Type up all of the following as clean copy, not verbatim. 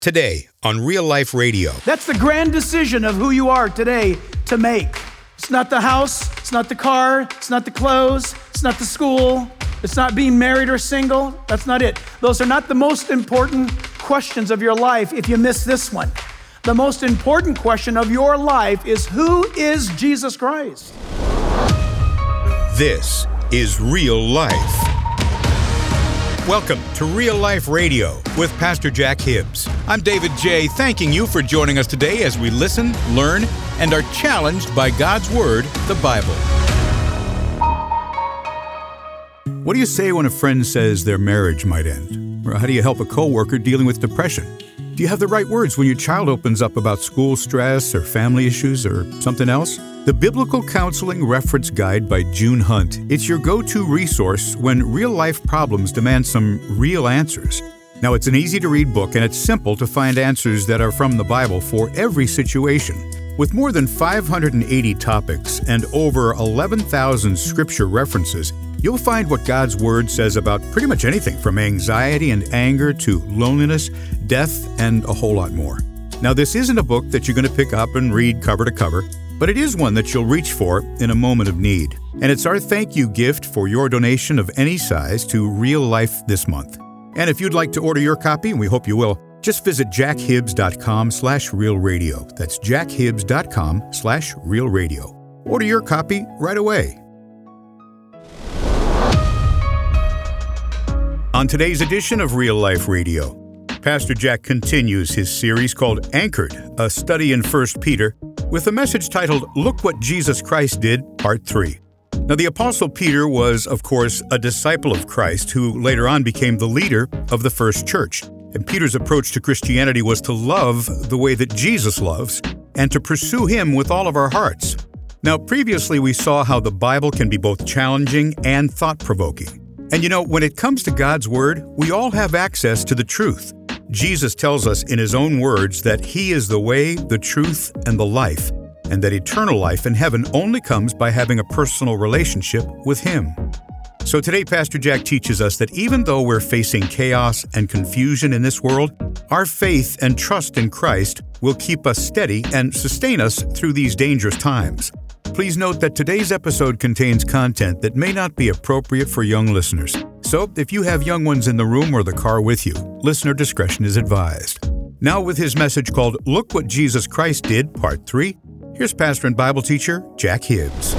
Today on Real Life Radio. That's the grand decision of who you are today to make. It's not the house, it's not the car, it's not the clothes, it's not the school, it's not being married or single. That's not it. Those are not the most important questions of your life if you miss this one. The most important question of your life is, who is Jesus Christ? This is Real Life. Welcome to Real Life Radio with Pastor Jack Hibbs. I'm David J., thanking you for joining us today as we listen, learn, and are challenged by God's Word, the Bible. What do you say when a friend says their marriage might end? Or how do you help a coworker dealing with depression? Do you have the right words when your child opens up about school stress or family issues or something else? The Biblical Counseling Reference Guide by June Hunt. It's your go-to resource when real-life problems demand some real answers. Now, it's an easy-to-read book, and it's simple to find answers that are from the Bible for every situation. With more than 580 topics and over 11,000 scripture references, you'll find what God's Word says about pretty much anything from anxiety and anger to loneliness, death, and a whole lot more. Now, this isn't a book that you're going to pick up and read cover to cover, but it is one that you'll reach for in a moment of need. And it's our thank you gift for your donation of any size to Real Life this month. And if you'd like to order your copy, and we hope you will, just visit jackhibbs.com/realradio. That's jackhibbs.com/realradio. Order your copy right away. On today's edition of Real Life Radio, Pastor Jack continues his series called Anchored, a study in 1 Peter, with a message titled, Look What Jesus Christ Did, Part 3. Now, the Apostle Peter was, of course, a disciple of Christ who later on became the leader of the first church. And Peter's approach to Christianity was to love the way that Jesus loves and to pursue Him with all of our hearts. Now, previously we saw how the Bible can be both challenging and thought-provoking. And you know, when it comes to God's Word, we all have access to the truth. Jesus tells us in His own words that He is the way, the truth, and the life, and that eternal life in heaven only comes by having a personal relationship with Him. So today, Pastor Jack teaches us that even though we're facing chaos and confusion in this world, our faith and trust in Christ will keep us steady and sustain us through these dangerous times. Please note that today's episode contains content that may not be appropriate for young listeners. So, if you have young ones in the room or the car with you, listener discretion is advised. Now with his message called Look What Jesus Christ Did, Part 3, here's pastor and Bible teacher Jack Hibbs.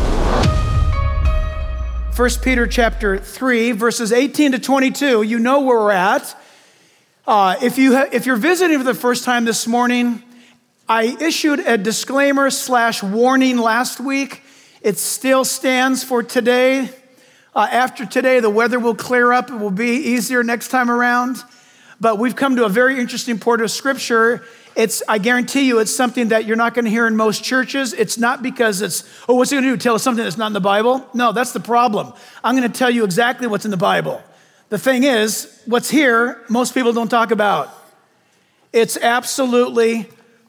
1 Peter chapter 3, verses 18 to 22, you know where we're at. If you're visiting for the first time this morning, I issued a disclaimer/warning last week. It still stands for today. After today, the weather will clear up. It will be easier next time around. But we've come to a very interesting part of Scripture. I guarantee you, it's something that you're not going to hear in most churches. It's not because what's he going to do? Tell us something that's not in the Bible? No, that's the problem. I'm going to tell you exactly what's in the Bible. The thing is, what's here, most people don't talk about. It's absolutely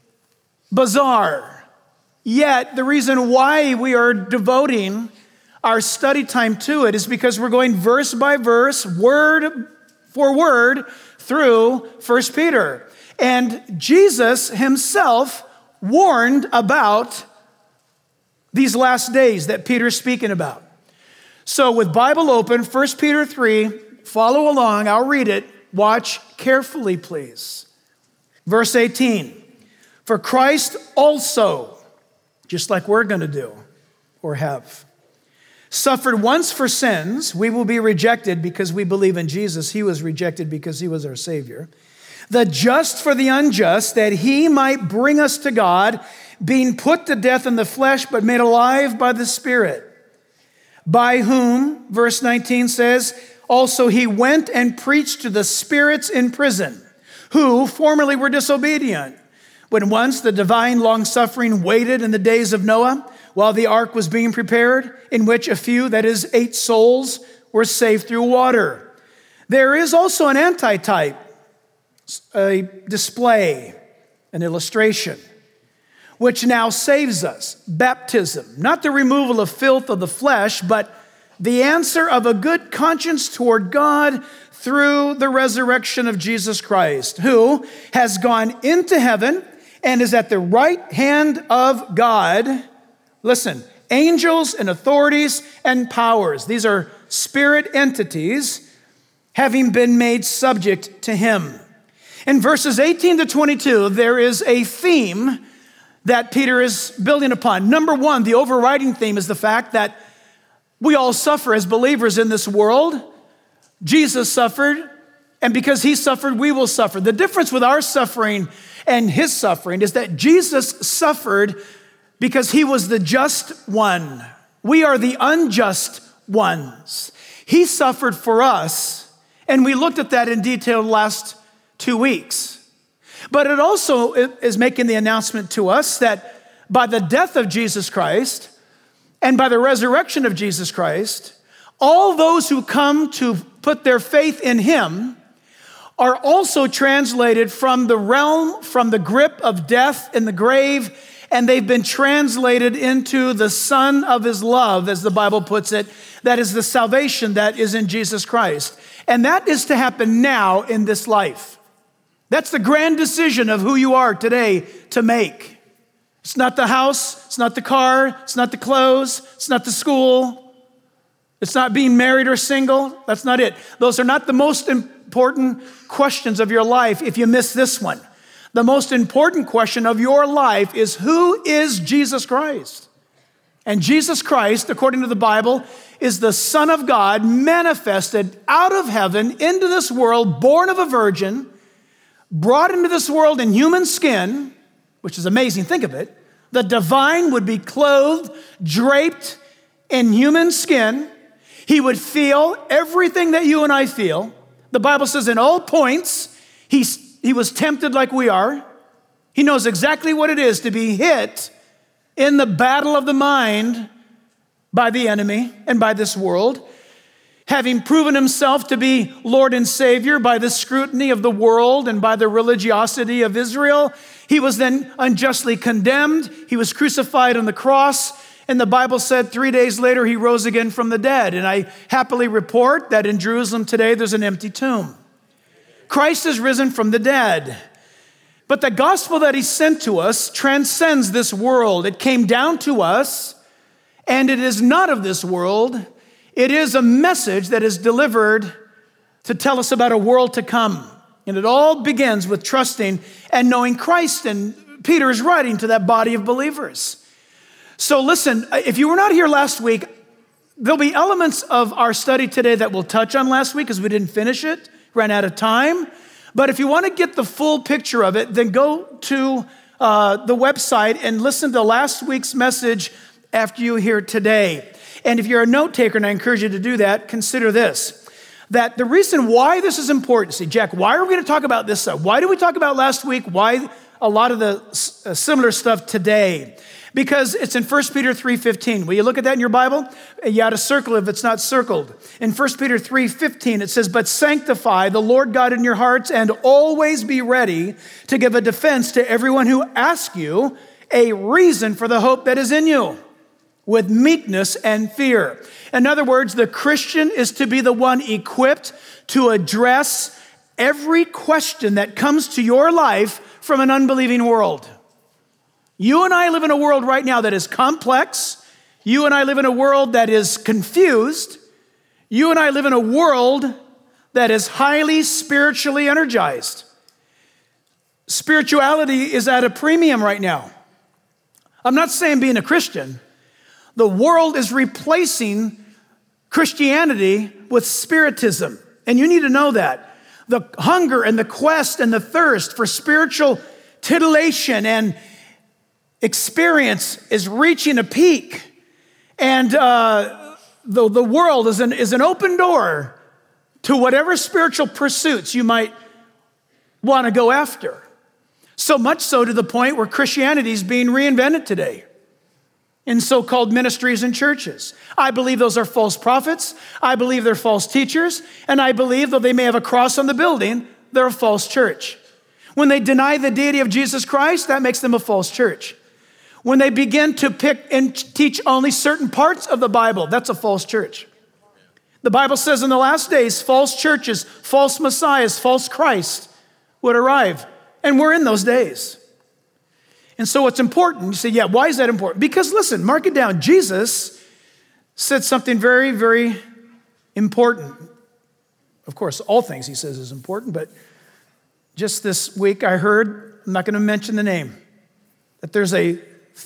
bizarre. Yet, the reason why we are devoting our study time to it is because we're going verse by verse, word for word, through 1 Peter. And Jesus himself warned about these last days that Peter's speaking about. So with Bible open, 1 Peter 3, follow along, I'll read it. Watch carefully, please. Verse 18. For Christ also, just like we're going to do or have, suffered once for sins. We will be rejected because we believe in Jesus. He was rejected because He was our Savior. The just for the unjust, that He might bring us to God, being put to death in the flesh, but made alive by the Spirit. By whom, verse 19 says, also He went and preached to the spirits in prison, who formerly were disobedient, when once the divine long-suffering waited in the days of Noah, while the ark was being prepared, in which a few, that is 8 souls, were saved through water. There is also an antitype, a display, an illustration, which now saves us. Baptism, not the removal of filth of the flesh, but the answer of a good conscience toward God through the resurrection of Jesus Christ, who has gone into heaven and is at the right hand of God. Listen, angels and authorities and powers, these are spirit entities, having been made subject to him. In verses 18 to 22, there is a theme that Peter is building upon. Number one, the overriding theme is the fact that we all suffer as believers in this world. Jesus suffered, and because he suffered, we will suffer. The difference with our suffering and his suffering is that Jesus suffered because he was the just one. We are the unjust ones. He suffered for us, and we looked at that in detail the last 2 weeks. But it also is making the announcement to us that by the death of Jesus Christ and by the resurrection of Jesus Christ, all those who come to put their faith in him are also translated from the realm, from the grip of death in the grave, and they've been translated into the Son of his love, as the Bible puts it. That is the salvation that is in Jesus Christ. And that is to happen now in this life. That's the grand decision of who you are today to make. It's not the house, it's not the car, it's not the clothes, it's not the school. It's not being married or single. That's not it. Those are not the most important questions of your life if you miss this one. The most important question of your life is, who is Jesus Christ? And Jesus Christ, according to the Bible, is the Son of God manifested out of heaven into this world, born of a virgin, brought into this world in human skin, which is amazing. Think of it. The divine would be clothed, draped in human skin. He would feel everything that you and I feel. The Bible says in all points, he was tempted like we are. He knows exactly what it is to be hit in the battle of the mind by the enemy and by this world. Having proven himself to be Lord and Savior by the scrutiny of the world and by the religiosity of Israel, he was then unjustly condemned. He was crucified on the cross. And the Bible said 3 days later, he rose again from the dead. And I happily report that in Jerusalem today, there's an empty tomb. Christ is risen from the dead. But the gospel that he sent to us transcends this world. It came down to us, and it is not of this world. It is a message that is delivered to tell us about a world to come. And it all begins with trusting and knowing Christ. And Peter is writing to that body of believers. So listen, if you were not here last week, there'll be elements of our study today that we'll touch on last week because we didn't finish it, ran out of time. But if you want to get the full picture of it, then go to the website and listen to last week's message after you hear today. And if you're a note taker, and I encourage you to do that, consider this, that the reason why this is important, see, Jack, why are we going to talk about this stuff? Why did we talk about last week? Why a lot of the similar stuff today? Because it's in 1 Peter 3:15. Will you look at that in your Bible? You ought to circle if it's not circled. In 1 Peter 3:15, it says, "But sanctify the Lord God in your hearts and always be ready to give a defense to everyone who asks you a reason for the hope that is in you, with meekness and fear." In other words, the Christian is to be the one equipped to address every question that comes to your life from an unbelieving world. You and I live in a world right now that is complex. You and I live in a world that is confused. You and I live in a world that is highly spiritually energized. Spirituality is at a premium right now. I'm not saying being a Christian. The world is replacing Christianity with spiritism. And you need to know that. The hunger and the quest and the thirst for spiritual titillation and experience is reaching a peak. And the world is an open door to whatever spiritual pursuits you might want to go after. So much so to the point where Christianity is being reinvented today in so-called ministries and churches. I believe those are false prophets. I believe they're false teachers. And I believe, though they may have a cross on the building, they're a false church. When they deny the deity of Jesus Christ, that makes them a false church. When they begin to pick and teach only certain parts of the Bible, that's a false church. The Bible says in the last days, false churches, false messiahs, false Christ would arrive. And we're in those days. And so it's important. You say, yeah, why is that important? Because listen, mark it down. Jesus said something very, very important. Of course, all things he says is important, but just this week I heard, I'm not going to mention the name, that there's a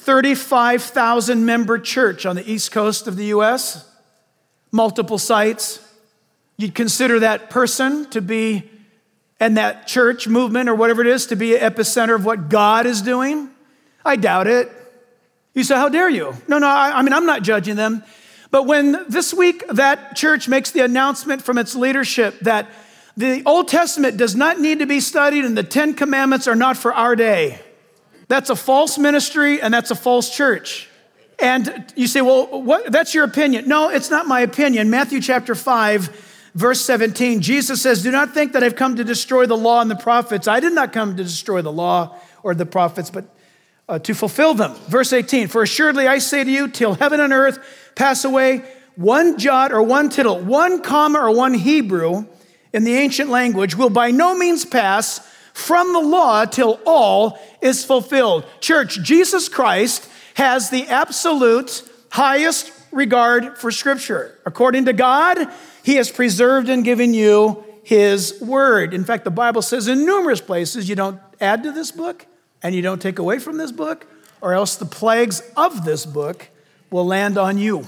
35,000 member church on the East Coast of the U.S., multiple sites. You'd consider that person to be, and that church movement or whatever it is, to be an epicenter of what God is doing? I doubt it. You say, how dare you? No, I mean, I'm not judging them. But when this week that church makes the announcement from its leadership that the Old Testament does not need to be studied and the 10 Commandments are not for our day, that's a false ministry and that's a false church. And you say, well, what? That's your opinion. No, it's not my opinion. Matthew chapter 5, verse 17, Jesus says, do not think that I've come to destroy the law and the prophets. I did not come to destroy the law or the prophets, but to fulfill them. Verse 18, for assuredly I say to you, till heaven and earth pass away, one jot or one tittle, one comma or one Hebrew in the ancient language will by no means pass from the law till all is fulfilled. Church, Jesus Christ has the absolute highest regard for Scripture. According to God, he has preserved and given you his word. In fact, the Bible says in numerous places, you don't add to this book and you don't take away from this book, or else the plagues of this book will land on you.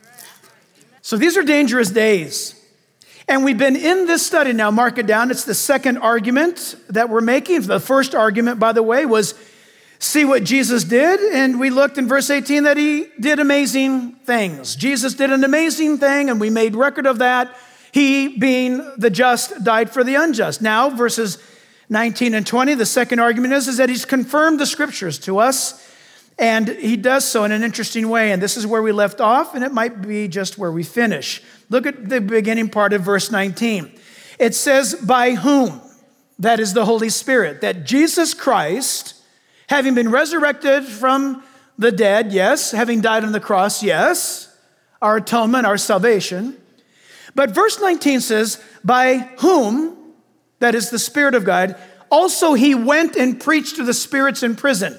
So these are dangerous days. And we've been in this study now, mark it down. It's the second argument that we're making. The first argument, by the way, was see what Jesus did. And we looked in verse 18 that he did amazing things. Jesus did an amazing thing, and we made record of that. He, being the just, died for the unjust. Now, verses 19 and 20, the second argument is that he's confirmed the Scriptures to us. And he does so in an interesting way. And this is where we left off, and it might be just where we finish. Look at the beginning part of verse 19. It says, by whom? That is the Holy Spirit. That Jesus Christ, having been resurrected from the dead, yes. Having died on the cross, yes. Our atonement, our salvation. But verse 19 says, by whom, that is the Spirit of God, also he went and preached to the spirits in prison,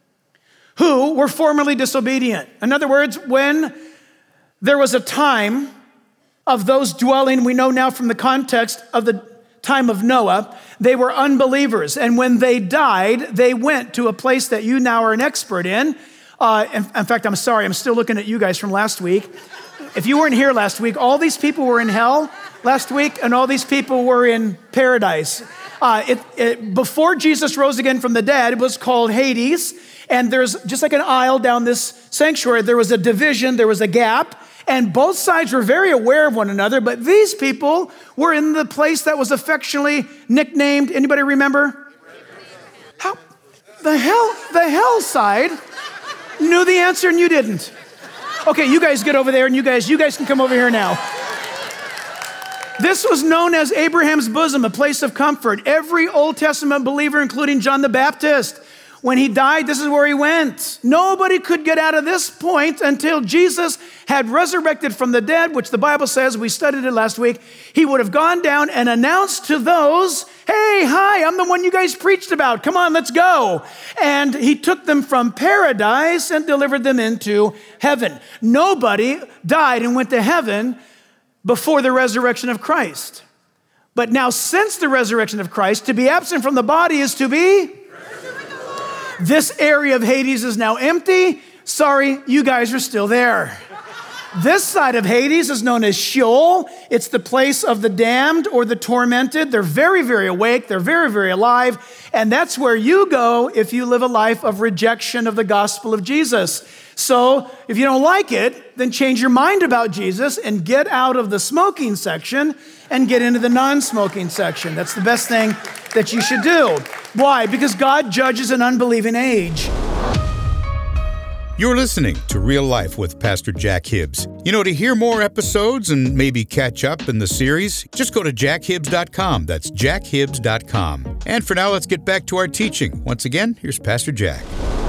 who were formerly disobedient. In other words, when there was a time of those dwelling, we know now from the context of the time of Noah, they were unbelievers. And when they died, they went to a place that you now are an expert in. In fact, I'm sorry, I'm still looking at you guys from last week. If you weren't here last week, all these people were in hell last week, and all these people were in paradise. Before Jesus rose again from the dead, it was called Hades. And there's just like an aisle down this sanctuary, there was a division, there was a gap, and both sides were very aware of one another, but these people were in the place that was affectionately nicknamed, anybody remember? How? The hell side knew the answer and you didn't. Okay, you guys get over there and you guys can come over here now. This was known as Abraham's bosom, a place of comfort. Every Old Testament believer, including John the Baptist, when he died, this is where he went. Nobody could get out of this point until Jesus had resurrected from the dead, which the Bible says, we studied it last week. He would have gone down and announced to those, hey, hi, I'm the one you guys preached about. Come on, let's go. And he took them from paradise and delivered them into heaven. Nobody died and went to heaven before the resurrection of Christ. But now, since the resurrection of Christ, to be absent from the body is to be. This area of Hades is now empty. Sorry, you guys are still there. This side of Hades is known as Sheol. It's the place of the damned or the tormented. They're very, very awake. They're very, very alive. And that's where you go if you live a life of rejection of the gospel of Jesus. So if you don't like it, then change your mind about Jesus and get out of the smoking section and get into the non-smoking section. That's the best thing that you should do. Why? Because God judges an unbelieving age. You're listening to Real Life with Pastor Jack Hibbs. You know, to hear more episodes and maybe catch up in the series, just go to jackhibbs.com. That's jackhibbs.com. And for now, let's get back to our teaching. Once again, here's Pastor Jack.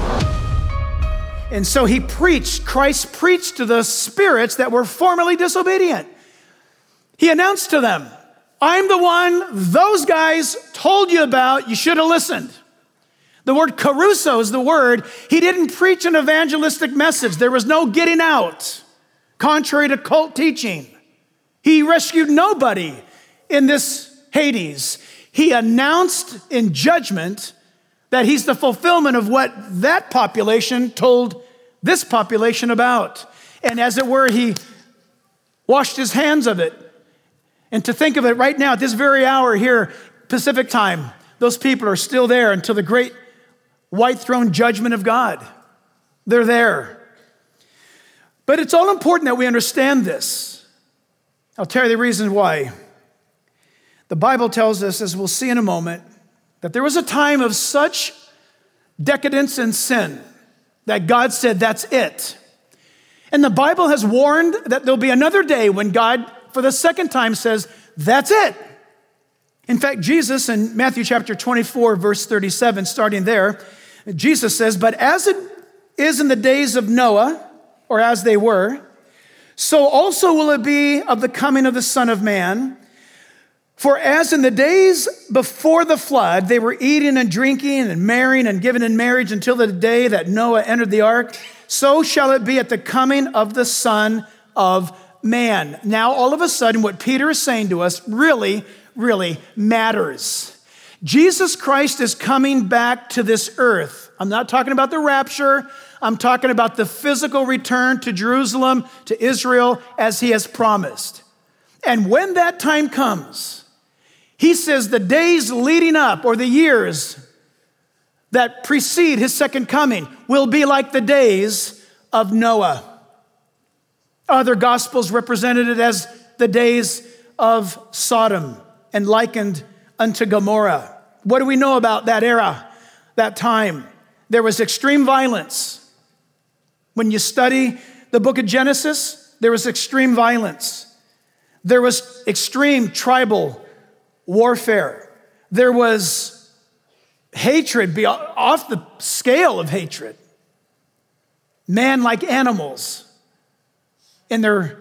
And so Christ preached to the spirits that were formerly disobedient. He announced to them, I'm the one those guys told you about. You should have listened. The word caruso is the word. He didn't preach an evangelistic message. There was no getting out, contrary to cult teaching. He rescued nobody in this Hades. He announced in judgment that he's the fulfillment of what that population told this population about. And as it were, he washed his hands of it. And to think of it right now, at this very hour here, Pacific time, those people are still there until the great white throne judgment of God. They're there. But it's all important that we understand this. I'll tell you the reason why. The Bible tells us, as we'll see in a moment, that there was a time of such decadence and sin that God said, that's it. And the Bible has warned that there'll be another day when God, for the second time, says, that's it. In fact, Jesus in Matthew chapter 24, verse 37, starting there, Jesus says, but as it is in the days of Noah, or as they were, so also will it be of the coming of the Son of Man. For as in the days before the flood, they were eating and drinking and marrying and giving in marriage until the day that Noah entered the ark, so shall it be at the coming of the Son of Man. Now, all of a sudden, what Peter is saying to us really, really matters. Jesus Christ is coming back to this earth. I'm not talking about the rapture. I'm talking about the physical return to Jerusalem, to Israel, as he has promised. And when that time comes, he says the days leading up, or the years that precede his second coming, will be like the days of Noah. Other gospels represented it as the days of Sodom and likened unto Gomorrah. What do we know about that era, that time? There was extreme violence. When you study the book of Genesis, there was extreme violence. There was extreme tribal warfare. There was hatred off the scale of hatred. Man like animals in their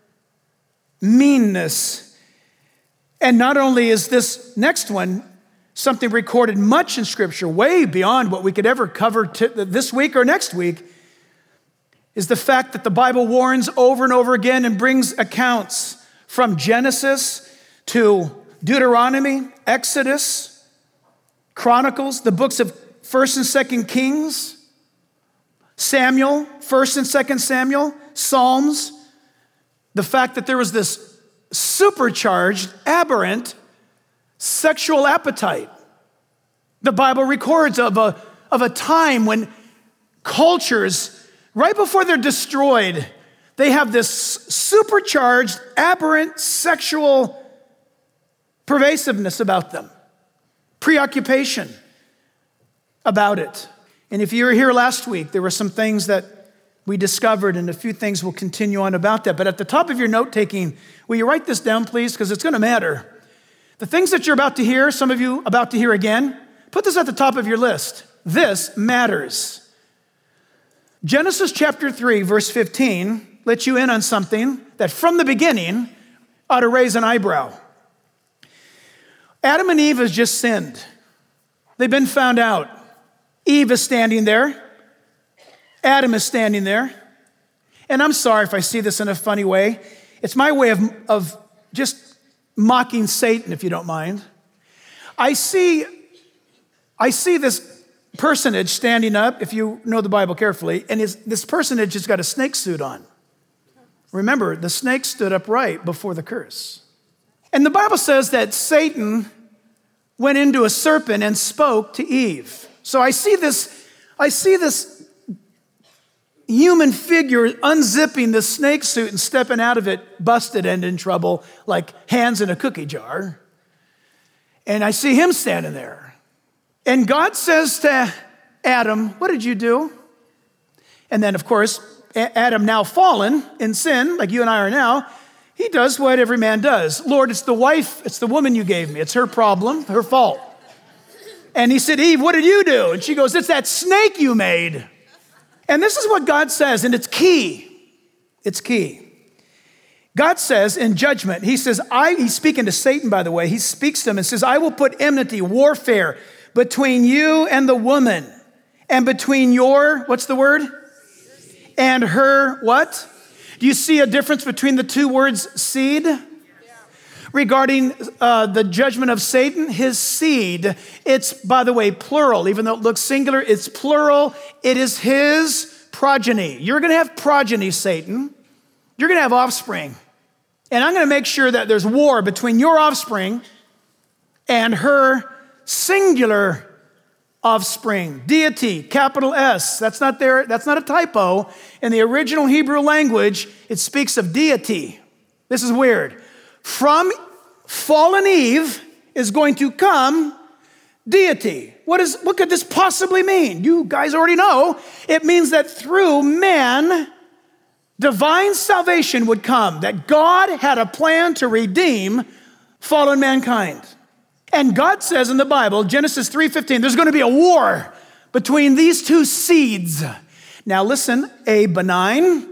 meanness. And not only is this next one something recorded much in Scripture, way beyond what we could ever cover this week or next week, is the fact that the Bible warns over and over again and brings accounts from Genesis to Deuteronomy, Exodus, Chronicles, the books of 1st and 2nd Kings, Samuel, 1st and 2nd Samuel, Psalms, the fact that there was this supercharged, aberrant sexual appetite. The Bible records of a time when cultures, right before they're destroyed, they have this supercharged, aberrant sexual pervasiveness about them, preoccupation about it. And if you were here last week, there were some things that we discovered, and a few things will continue on about that. But at the top of your note-taking, will you write this down, please? Because it's going to matter. The things that you're about to hear, some of you about to hear again, put this at the top of your list. This matters. Genesis chapter 3, verse 15, lets you in on something that from the beginning ought to raise an eyebrow. Adam and Eve has just sinned. They've been found out. Eve is standing there. Adam is standing there. And I'm sorry if I see this in a funny way. It's my way of just mocking Satan, if you don't mind. I see this personage standing up, if you know the Bible carefully, and this personage has got a snake suit on. Remember, the snake stood upright before the curse. And the Bible says that Satan went into a serpent and spoke to Eve. So I see this human figure unzipping the snake suit and stepping out of it, busted and in trouble, like hands in a cookie jar. And I see him standing there. And God says to Adam, what did you do? And then, of course, Adam, now fallen in sin, like you and I are now, he does what every man does. Lord, it's the wife, it's the woman you gave me. It's her problem, her fault. And he said, Eve, what did you do? And she goes, it's that snake you made. And this is what God says, and it's key. It's key. God says in judgment, he says, he's speaking to Satan, by the way. He speaks to him and says, I will put enmity, warfare between you and the woman, and between your, what's the word? And her, what? Do you see a difference between the two words seed? Regarding the judgment of Satan, his seed, it's, by the way, plural. Even though it looks singular, it's plural. It is his progeny. You're going to have progeny, Satan. You're going to have offspring. And I'm going to make sure that there's war between your offspring and her singular offspring. Deity, capital S. That's not there. That's not a typo. In the original Hebrew language, it speaks of deity. This is weird. From fallen Eve is going to come deity. What could this possibly mean? You guys already know. It means that through man, divine salvation would come, that God had a plan to redeem fallen mankind. And God says in the Bible, Genesis 3:15, there's going to be a war between these two seeds. Now listen, a benign,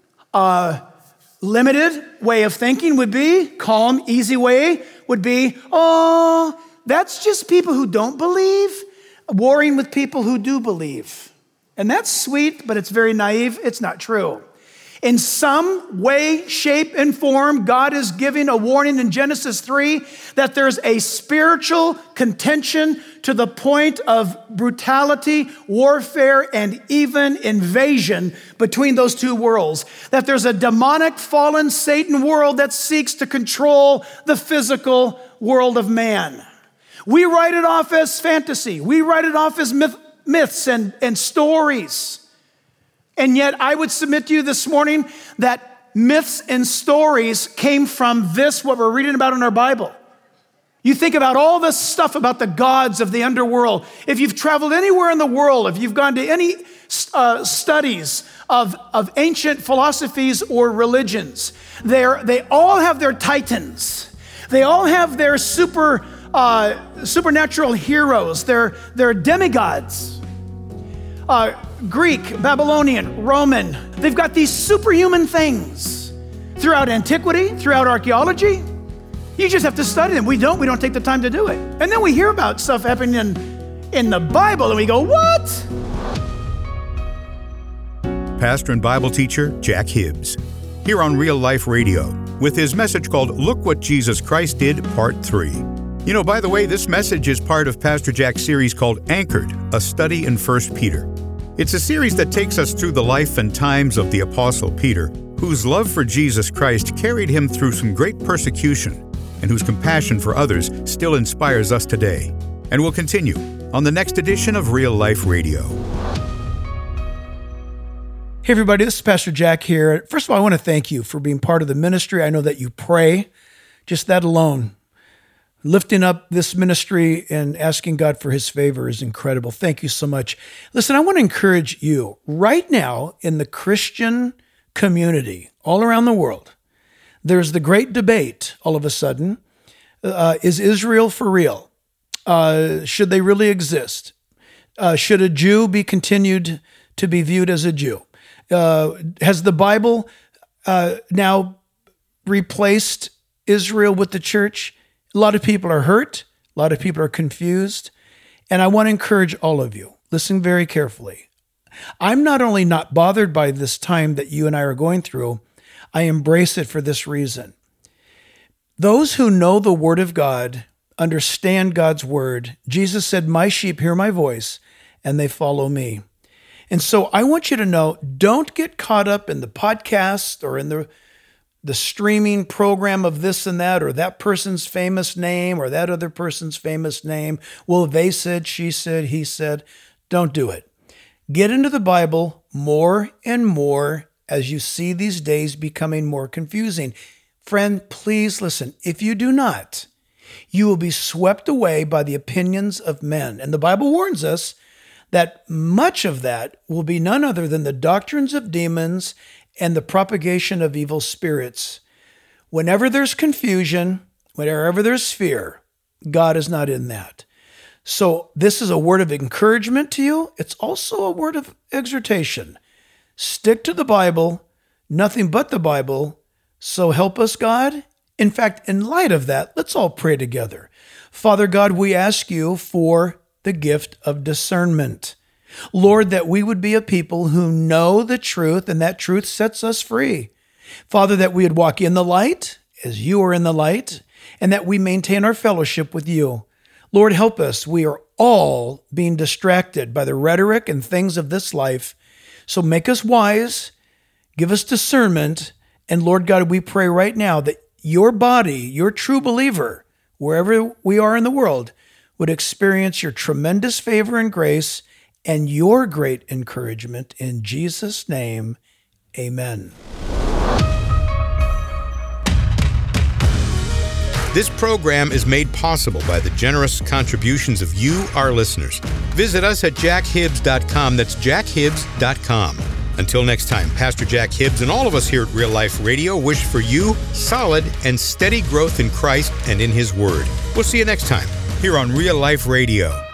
limited way of thinking would be, calm, easy way would be, oh, that's just people who don't believe warring with people who do believe. And that's sweet, but it's very naive. It's not true. In some way, shape, and form, God is giving a warning in Genesis 3 that there's a spiritual contention to the point of brutality, warfare, and even invasion between those two worlds. That there's a demonic, fallen Satan world that seeks to control the physical world of man. We write it off as fantasy. We write it off as myths and stories. And yet I would submit to you this morning that myths and stories came from this, what we're reading about in our Bible. You think about all this stuff about the gods of the underworld. If you've traveled anywhere in the world, if you've gone to any studies of ancient philosophies or religions, they all have their titans. They all have their supernatural heroes, their demigods. Greek, Babylonian, Roman, they've got these superhuman things throughout antiquity, throughout archaeology. You just have to study them. We don't take the time to do it. And then we hear about stuff happening in the Bible and we go, what? Pastor and Bible teacher Jack Hibbs, here on Real Life Radio, with his message called Look What Jesus Christ Did, Part 3. You know, by the way, this message is part of Pastor Jack's series called Anchored, a study in 1 Peter. It's a series that takes us through the life and times of the Apostle Peter, whose love for Jesus Christ carried him through some great persecution, and whose compassion for others still inspires us today. And we'll continue on the next edition of Real Life Radio. Hey everybody, this is Pastor Jack here. First of all, I want to thank you for being part of the ministry. I know that you pray, just that alone. Lifting up this ministry and asking God for his favor is incredible. Thank you so much. Listen, I want to encourage you right now in the Christian community all around the world. There's the great debate all of a sudden. Is Israel for real? Should they really exist? Should a Jew be continued to be viewed as a Jew? Has the Bible now replaced Israel with the church? A lot of people are hurt. A lot of people are confused. And I want to encourage all of you, listen very carefully. I'm not only not bothered by this time that you and I are going through, I embrace it for this reason. Those who know the Word of God, understand God's Word, Jesus said, my sheep hear my voice and they follow me. And so I want you to know, don't get caught up in the podcast or in the streaming program of this and that, or that person's famous name, or that other person's famous name. Well, they said, she said, he said. Don't do it. Get into the Bible more and more as you see these days becoming more confusing. Friend, please listen. If you do not, you will be swept away by the opinions of men. And the Bible warns us that much of that will be none other than the doctrines of demons and the propagation of evil spirits. Whenever there's confusion, whenever there's fear, God is not in that. So this is a word of encouragement to you. It's also a word of exhortation. Stick to the Bible, nothing but the Bible, So help us, God. In fact, in light of that, let's all pray together. Father God, we ask you for the gift of discernment. Lord, that we would be a people who know the truth, and that truth sets us free. Father, that we would walk in the light as you are in the light, and that we maintain our fellowship with you. Lord, help us. We are all being distracted by the rhetoric and things of this life. So make us wise, give us discernment, and Lord God, we pray right now that your body, your true believer, wherever we are in the world, would experience your tremendous favor and grace and your great encouragement. In Jesus' name, amen. This program is made possible by the generous contributions of you, our listeners. Visit us at jackhibbs.com. That's jackhibbs.com. Until next time, Pastor Jack Hibbs and all of us here at Real Life Radio wish for you solid and steady growth in Christ and in His Word. We'll see you next time here on Real Life Radio.